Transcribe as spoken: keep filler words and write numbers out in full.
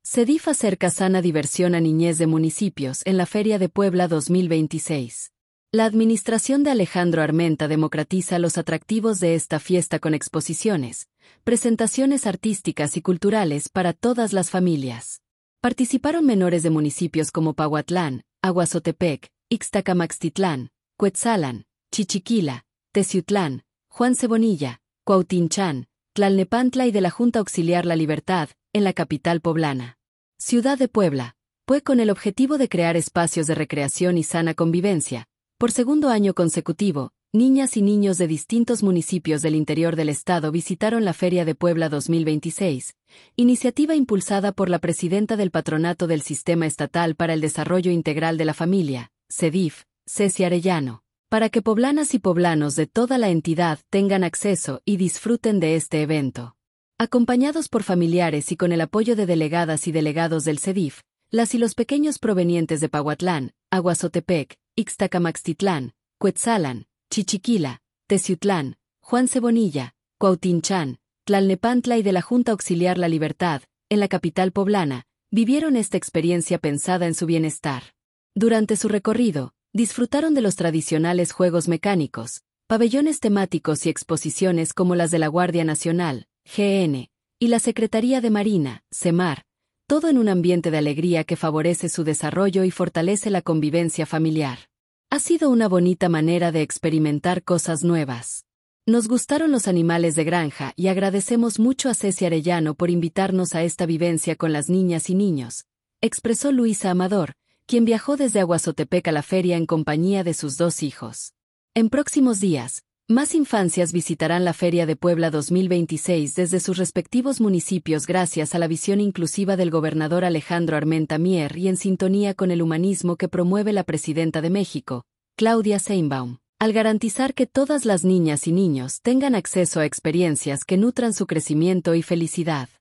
CEDIF acerca sana diversión a niñez de municipios en la Feria de Puebla dos mil veintiséis. La administración de Alejandro Armenta democratiza los atractivos de esta fiesta con exposiciones, presentaciones artísticas y culturales para todas las familias. Participaron menores de municipios como Pahuatlán, Aguazotepec, Ixtacamaxtitlán, Cuetzalan, Chichiquila, Teciutlán, Juan Cebonilla, Cuautinchán, Tlalnepantla y de la Junta Auxiliar La Libertad, en la capital poblana. Ciudad de Puebla, pues con el objetivo de crear espacios de recreación y sana convivencia, por segundo año consecutivo, niñas y niños de distintos municipios del interior del estado visitaron la Feria de Puebla dos mil veintiséis, iniciativa impulsada por la presidenta del Patronato del Sistema Estatal para el Desarrollo Integral de la Familia, CEDIF, Ceci Arellano, para que poblanas y poblanos de toda la entidad tengan acceso y disfruten de este evento. Acompañados por familiares y con el apoyo de delegadas y delegados del CEDIF, las y los pequeños provenientes de Pahuatlán, Aguazotepec, Ixtacamaxtitlán, Cuetzalan, Chichiquila, Teciutlán, Juan Cebonilla, Cuautinchán, Tlalnepantla y de la Junta Auxiliar La Libertad, en la capital poblana, vivieron esta experiencia pensada en su bienestar. Durante su recorrido, disfrutaron de los tradicionales juegos mecánicos, pabellones temáticos y exposiciones como las de la Guardia Nacional, G N, y la Secretaría de Marina, SEMAR, todo en un ambiente de alegría que favorece su desarrollo y fortalece la convivencia familiar. Ha sido una bonita manera de experimentar cosas nuevas. Nos gustaron los animales de granja y agradecemos mucho a Ceci Arellano por invitarnos a esta vivencia con las niñas y niños, expresó Luisa Amador, quien viajó desde Aguazotepec a la feria en compañía de sus dos hijos. En próximos días, más infancias visitarán la Feria de Puebla dos mil veintiséis desde sus respectivos municipios gracias a la visión inclusiva del gobernador Alejandro Armenta Mier y en sintonía con el humanismo que promueve la presidenta de México, Claudia Sheinbaum, al garantizar que todas las niñas y niños tengan acceso a experiencias que nutran su crecimiento y felicidad.